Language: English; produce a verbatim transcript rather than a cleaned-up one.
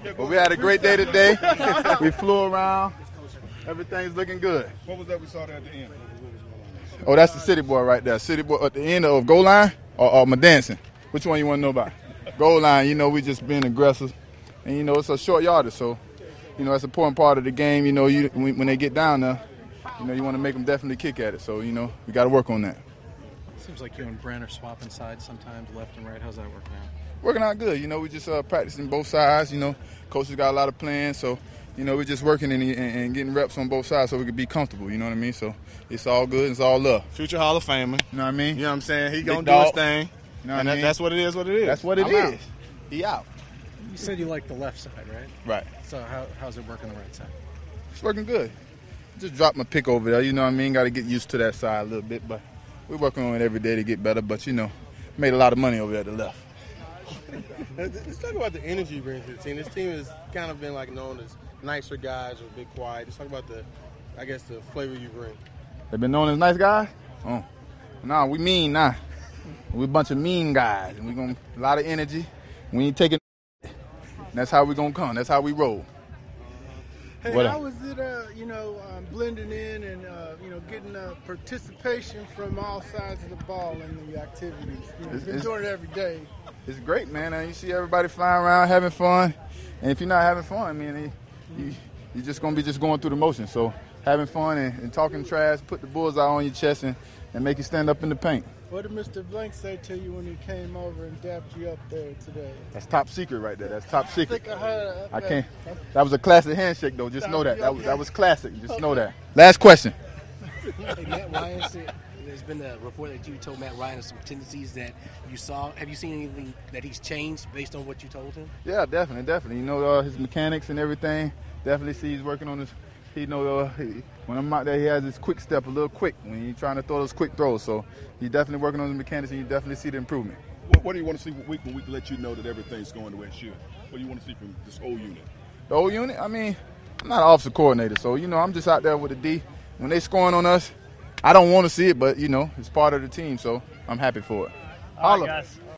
But we had a great day today. We flew around. Everything's looking good. What was that we saw there at the end? Oh, that's the city boy right there. City boy at the end of goal line or, or my dancing? Which one you want to know about? Goal line, you know, we just being aggressive. And, you know, it's a short yardage, so, you know, that's an important part of the game. You know, you, when, when they get down there, you know, you want to make them definitely kick at it. So, you know, we got to work on that. Seems like you and Brent are swapping sides sometimes, left and right. How's that working out? Working out good. You know, we just uh, practicing both sides. You know, coaches got a lot of plans, so, you know, we're just working and, and, and getting reps on both sides so we can be comfortable. You know what I mean? So it's all good. It's all love. Future Hall of Famer. You know what I mean? You know what I'm saying? He gonna Big do dog. his thing. You know what and I that, mean? that's what it is. What it is. That's what it I'm is. out. He out. You said you like the left side, right? Right. So how, how's it working the right side? It's working good. Just dropped my pick over there. You know what I mean? Got to get used to that side a little bit, but we're working on it every day to get better. But, you know, made a lot of money over there at the left. Let's talk about the energy you bring to the team. This team has kind of been like known as nicer guys or a bit quiet. Let's talk about the, I guess, the flavor you bring. They've been known as nice guys? Oh, nah, we mean nah. We a bunch of mean guys, and we gonna a lot of energy. We ain't taking. That's how we gonna come. That's how we roll. Hey, What how up? was it, uh, you know, um, blending in and, uh, you know, getting uh, participation from all sides of the ball in the activities? You know, It's- been it's- doing it every day. It's great, man. And you see everybody flying around having fun, and if you're not having fun, I mean, you, you're just gonna be just going through the motions. So having fun and, and talking trash, put the bullseye on your chest and, and make you stand up in the paint. What did Mister Blank say to you when he came over and dapped you up there today? That's top secret right there. That's top I secret. think I heard. I can't. That was a classic handshake, though. Just know that. That was that was classic. Just know that. Last question. Hey, Matt Ryan said there's been a report that you told Matt Ryan of some tendencies that you saw. Have you seen anything that he's changed based on what you told him? Yeah, definitely, definitely. You know uh, his mechanics and everything. Definitely see he's working on his. He know uh, he, when I'm out there, he has his quick step a little quick when he's trying to throw those quick throws. So he's definitely working on his mechanics, and you definitely see the improvement. What, what do you want to see week to week to let you know that everything's going the way it should? What do you want to see from this whole unit? The whole unit. I mean, I'm not an offensive coordinator, so you know I'm just out there with the D. When they scoring on us, I don't want to see it, but you know it's part of the team, so I'm happy for it. All Holla. right, guys.